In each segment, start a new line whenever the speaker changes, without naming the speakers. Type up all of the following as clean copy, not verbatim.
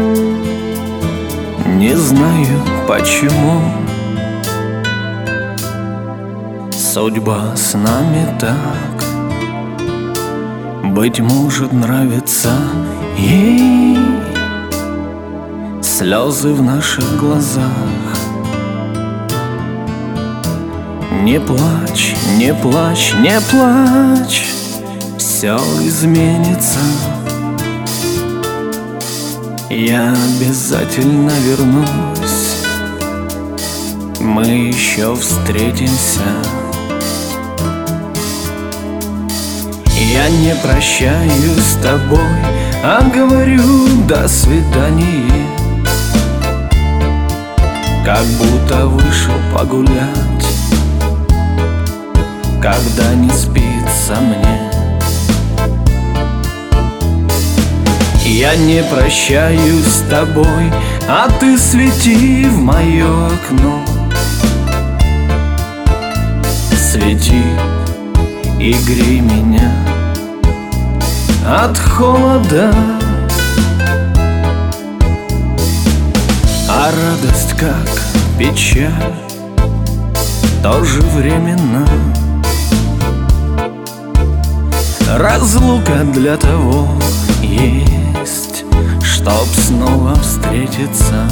Не знаю почему судьба с нами так. Быть может, нравится ей слезы в наших глазах. Не плачь, не плачь, не плачь, все изменится. Я обязательно вернусь, мы еще встретимся. Я не прощаюсь с тобой, а говорю до свидания, как будто вышел погулять, когда не спится мне. Я не прощаюсь с тобой, а ты свети в мое окно. Свети и грей меня от холода. А радость, как печаль, тоже временно. Разлука для того есть, чтоб снова встретиться.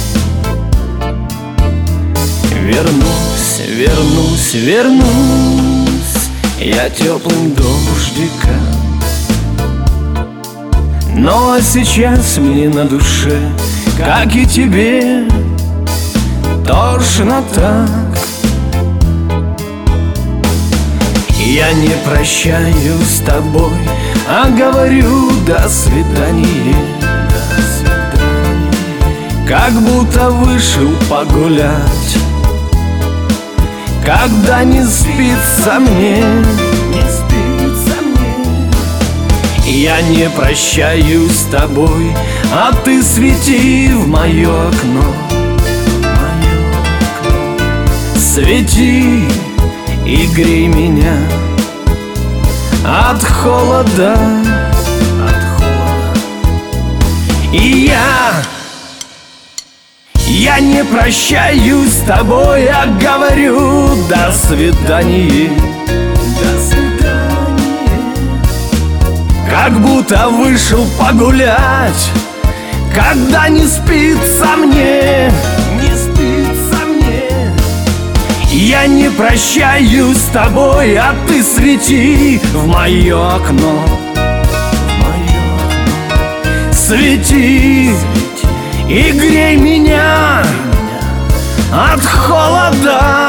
Вернусь, вернусь, вернусь я теплым дождиком. Ну а сейчас мне на душе, как и тебе, тошно так. Я не прощаюсь с тобой, а говорю до свидания, до свидания. Как будто вышел погулять, когда не спится мне, не спится мне. Я не прощаюсь с тобой, а ты свети в мое окно, мое окно. Свети и грей меня от холода, от холода. И я не прощаюсь с тобой, а говорю до свидания, до свидания. Как будто вышел погулять, когда не спится мне, не спится мне. Я не прощаюсь с тобой, а ты свети в мое окно, в мое окно. Свети и грей меня от холода.